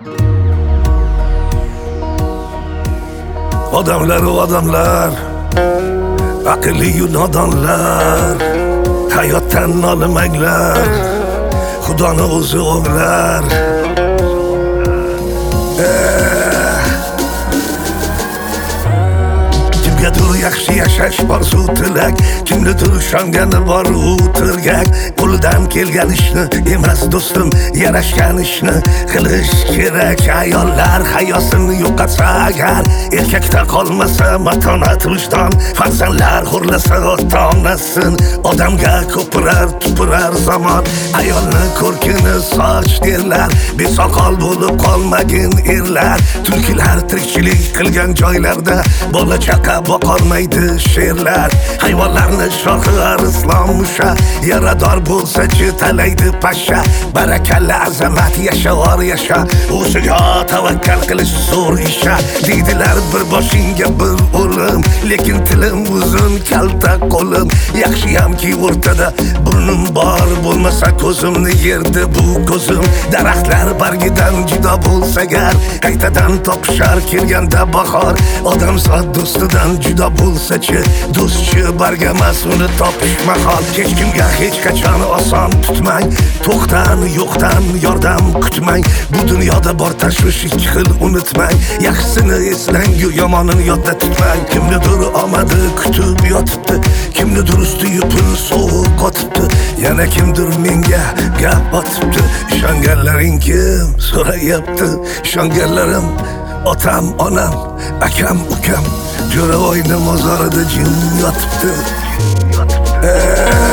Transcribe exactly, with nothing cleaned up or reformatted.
Odamlar o odamlar, aqlli-yu nodonlar, hayotdan nolimaylar, Xudoni o'zi o'g'lar. Kimgadir yaxshi yashash orzu tilak, kimnidir ishongani bor u tirgak. Qo'lidan kelgan ishni emas do'stim, yarashgan ishni qilish kerak. Ayollar hayosini yo'qotsa agar, erkakda qolmasa matonat vijdon, farzandlar xo'rlasa ota-onasin, odamga ko'pirar tupurar zamon. Ayolni ko'rkini soch derlar, besoqol bo'lib qolmagin erlar. Tulkilar tirikchilik qilgan joylarda bola chaqa boqolmaydi sherlar. Hayvonlarni shohi Islom musha, yarador bo'lsa-chi talaydi pasha. Barakalla azamat yasha or yasha, o'ziga tavakkal qilish zo'r isha. Deydilar bir boshingga bir o'lim, lekin tilim uzun kalta qo'lim. Yaxshiyamki o'rtada burnim bor, bo'lmasa ko'zimni yerdi bu ko'zim. Daraxtlar bargidan judo bo'lsa gar, qaytadan topishar kelganda bahor. Odamzod do'stidan judo bo'lsa-chi, do'stchi bargamas uni topish mahol. Hech kimga hech qachon oson tutmang, to'xtan yo'qdan yordam kutmang. Bu dunyoda bor tashvish ikki xil unutmang. Yaxshisini eslang, yomonini yodda tutmang. Kimnidir omadi kutib yotibdi, kimnidir usti yupun sovuq qotibdi, yana kimdir menga gap otibdi. Ishonganlaring kim so'rayapti, ishonganlarim otam, onam, akam, ukam, Jo'ravoyni mozorida jin yotibdi.